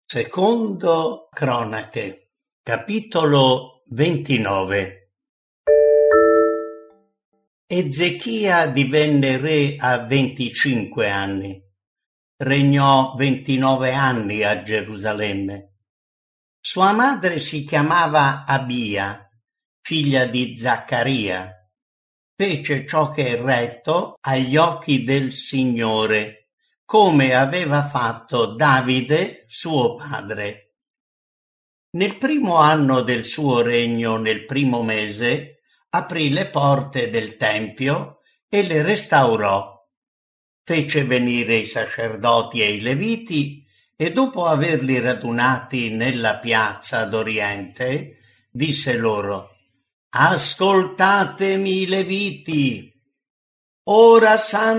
Secondo Cronache, capitolo 29. Ezechia divenne re a 25 anni. Regnò 29 anni a Gerusalemme. Sua madre si chiamava Abia, figlia di Zaccaria. Fece ciò che è retto agli occhi del Signore, come aveva fatto Davide suo padre. Nel primo anno del suo regno, nel primo mese, aprì le porte del Tempio e le restaurò. Fece venire i sacerdoti e i leviti e dopo averli radunati nella piazza d'Oriente, disse loro: «Ascoltatemi, leviti, ora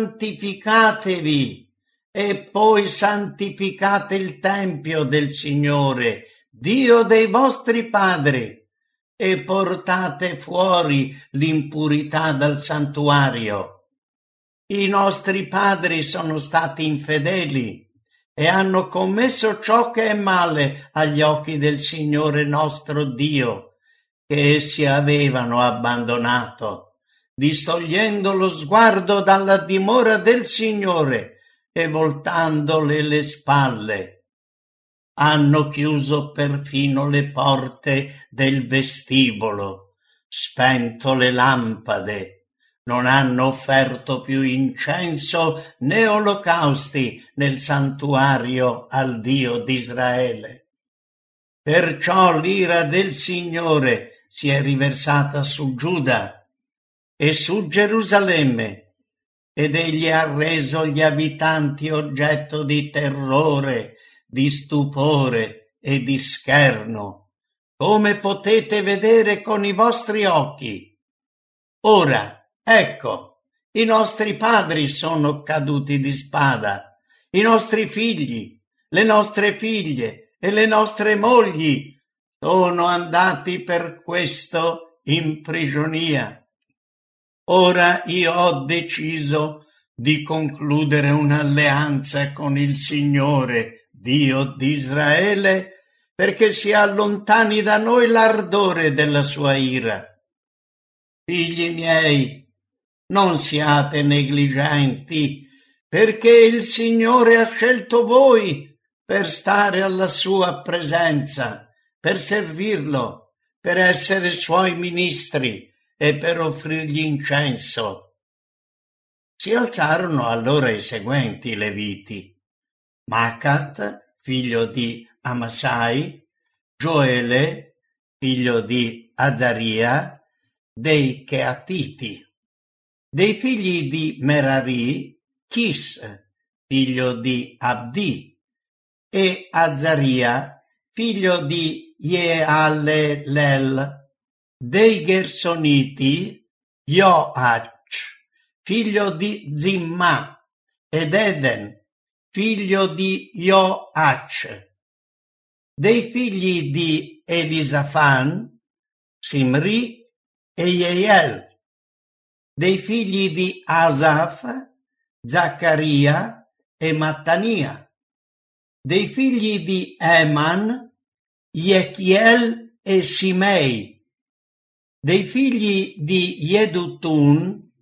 santificatevi e poi santificate il Tempio del Signore, Dio dei vostri padri, e portate fuori l'impurità dal santuario. I nostri padri sono stati infedeli e hanno commesso ciò che è male agli occhi del Signore nostro Dio, che essi avevano abbandonato, distogliendo lo sguardo dalla dimora del Signore e voltandole le spalle. Hanno chiuso perfino le porte del vestibolo, spento le lampade, non hanno offerto più incenso né olocausti nel santuario al Dio d'Israele. Perciò l'ira del Signore si è riversata su Giuda e su Gerusalemme, ed egli ha reso gli abitanti oggetto di terrore, di stupore e di scherno, come potete vedere con i vostri occhi. Ora, ecco, i nostri padri sono caduti di spada, i nostri figli, le nostre figlie e le nostre mogli sono andati per questo in prigionia. Ora io ho deciso di concludere un'alleanza con il Signore, Dio di Israele, perché si allontani da noi l'ardore della sua ira. Figli miei, non siate negligenti, perché il Signore ha scelto voi per stare alla sua presenza, per servirlo, per essere suoi ministri e per offrirgli incenso. Si alzarono allora i seguenti leviti: Macat, figlio di Amasai, Gioele, figlio di Azaria, dei Cheatiti. Dei figli di Merari, Chis, figlio di Abdi, e Azaria, figlio di Jealelel. Dei Gersoniti, Joach, figlio di Zimma, ed Eden, figlio di Joach. Dei figli di Elisafan, Simri e Jeiel. Dei figli di Asaf, Zaccaria e Mattania. Dei figli di Eman, Jechiel e Simei. Dei figli di Jedutun,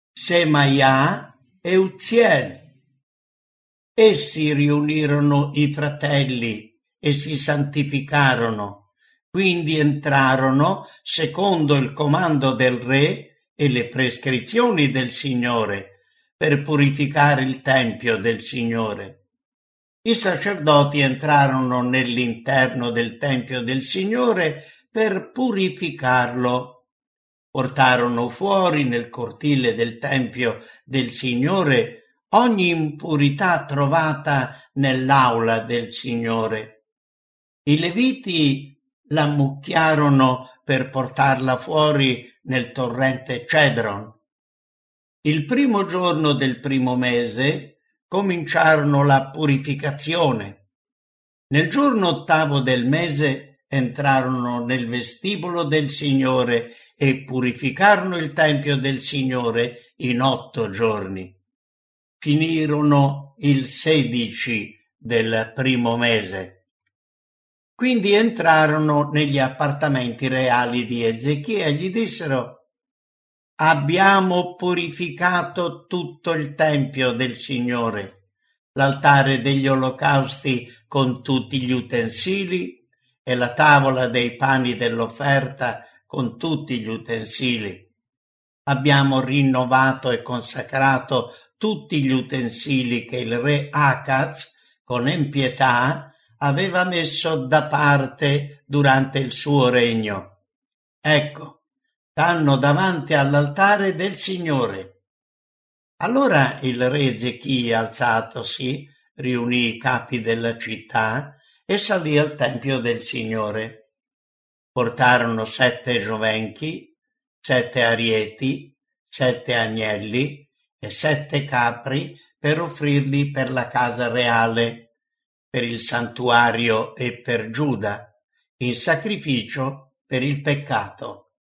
Semaia e Uzziel. Essi riunirono i fratelli e si santificarono, quindi entrarono secondo il comando del re e le prescrizioni del Signore per purificare il Tempio del Signore. I sacerdoti entrarono nell'interno del Tempio del Signore per purificarlo. Portarono fuori nel cortile del Tempio del Signore ogni impurità trovata nell'aula del Signore. I Leviti la ammucchiarono per portarla fuori nel torrente Cedron. Il primo giorno del primo mese cominciarono la purificazione. Nel giorno ottavo del mese entrarono nel vestibolo del Signore e purificarono il Tempio del Signore in 8 giorni. Finirono il 16 del primo mese. Quindi entrarono negli appartamenti reali di Ezechia e gli dissero: abbiamo purificato tutto il tempio del Signore, l'altare degli olocausti con tutti gli utensili e la tavola dei pani dell'offerta con tutti gli utensili. Abbiamo rinnovato e consacrato tutti gli utensili che il re Acaz, con empietà, aveva messo da parte durante il suo regno. Ecco, stanno davanti all'altare del Signore. Allora il re Ezechia, alzatosi, riunì i capi della città e salì al tempio del Signore. Portarono 7 giovenchi, 7 arieti, 7 agnelli e 7 capri per offrirli per la casa reale, per il santuario e per Giuda, in sacrificio per il peccato.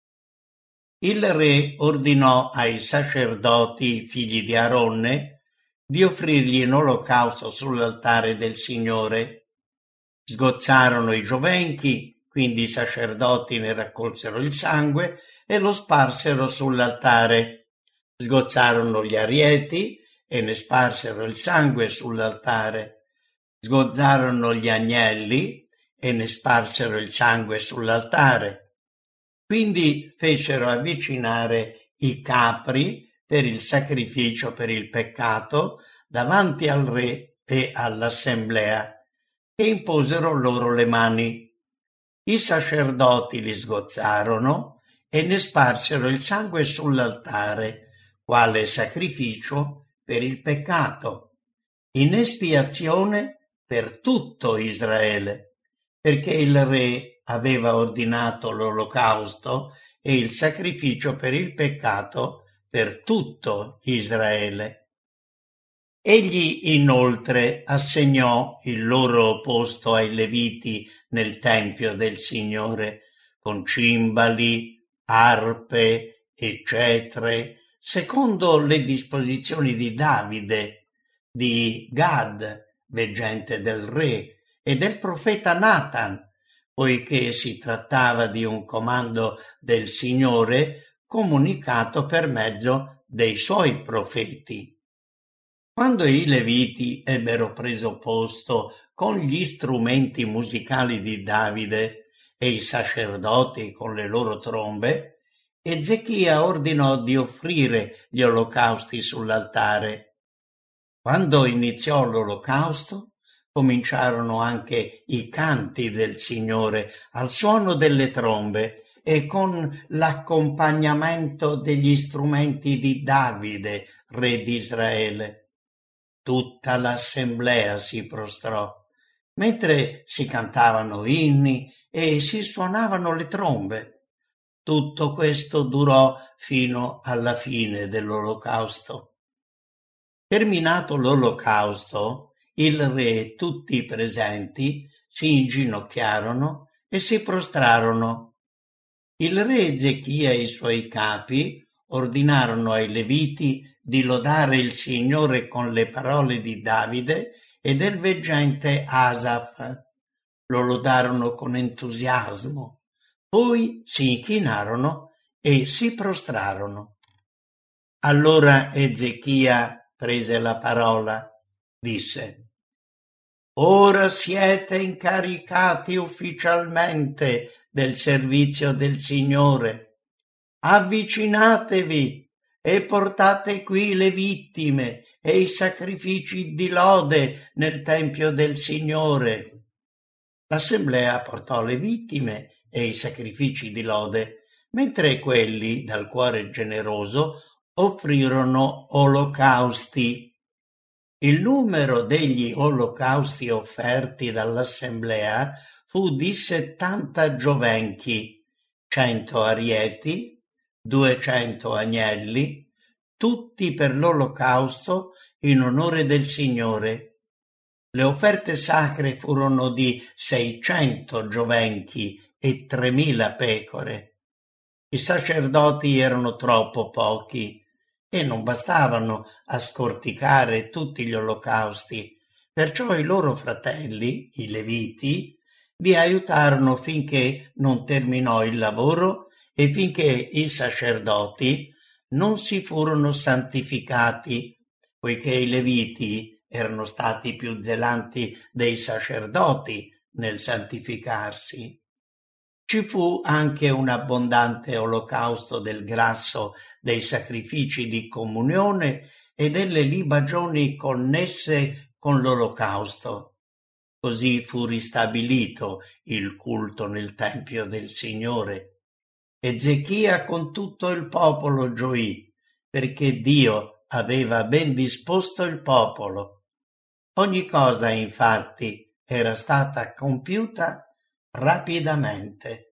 Il re ordinò ai sacerdoti figli di Aronne di offrirgli in olocausto sull'altare del Signore. Sgozzarono i giovenchi, quindi i sacerdoti ne raccolsero il sangue e lo sparsero sull'altare. Sgozzarono gli arieti e ne sparsero il sangue sull'altare. Sgozzarono gli agnelli e ne sparsero il sangue sull'altare. Quindi fecero avvicinare i capri per il sacrificio per il peccato davanti al re e all'assemblea, e imposero loro le mani. I sacerdoti li sgozzarono e ne sparsero il sangue sull'altare, quale sacrificio per il peccato, in espiazione per tutto Israele, perché il re aveva ordinato l'olocausto e il sacrificio per il peccato per tutto Israele. Egli inoltre assegnò il loro posto ai Leviti nel tempio del Signore, con cimbali, arpe e cetre, secondo le disposizioni di Davide, di Gad, veggente del re, e del profeta Natan, poiché si trattava di un comando del Signore comunicato per mezzo dei suoi profeti. Quando i Leviti ebbero preso posto con gli strumenti musicali di Davide e i sacerdoti con le loro trombe, Ezechia ordinò di offrire gli olocausti sull'altare. Quando iniziò l'olocausto, cominciarono anche i canti del Signore al suono delle trombe e con l'accompagnamento degli strumenti di Davide, re di Israele. Tutta l'assemblea si prostrò, mentre si cantavano inni e si suonavano le trombe. Tutto questo durò fino alla fine dell'olocausto. Terminato l'olocausto, il re e tutti i presenti si inginocchiarono e si prostrarono. Il re Ezechia e i suoi capi ordinarono ai Leviti di lodare il Signore con le parole di Davide e del veggente Asaf. Lo lodarono con entusiasmo, poi si inchinarono e si prostrarono. Allora Ezechia prese la parola, disse: Ora siete incaricati ufficialmente del servizio del Signore. Avvicinatevi e portate qui le vittime e i sacrifici di lode nel tempio del Signore. L'assemblea portò le vittime e i sacrifici di lode, mentre quelli dal cuore generoso offrirono olocausti. Il numero degli olocausti offerti dall'assemblea fu di 70 giovenchi, 100 arieti, 200 agnelli, tutti per l'olocausto in onore del Signore. Le offerte sacre furono di 600 giovenchi e 3000 pecore. I sacerdoti erano troppo pochi e non bastavano a scorticare tutti gli olocausti, perciò i loro fratelli, i Leviti, li aiutarono finché non terminò il lavoro e finché i sacerdoti non si furono santificati, poiché i Leviti erano stati più zelanti dei sacerdoti nel santificarsi. Ci fu anche un abbondante olocausto del grasso dei sacrifici di comunione e delle libagioni connesse con l'olocausto. Così fu ristabilito il culto nel Tempio del Signore. Ezechia con tutto il popolo gioì, perché Dio aveva ben disposto il popolo. Ogni cosa, infatti, era stata compiuta rapidamente.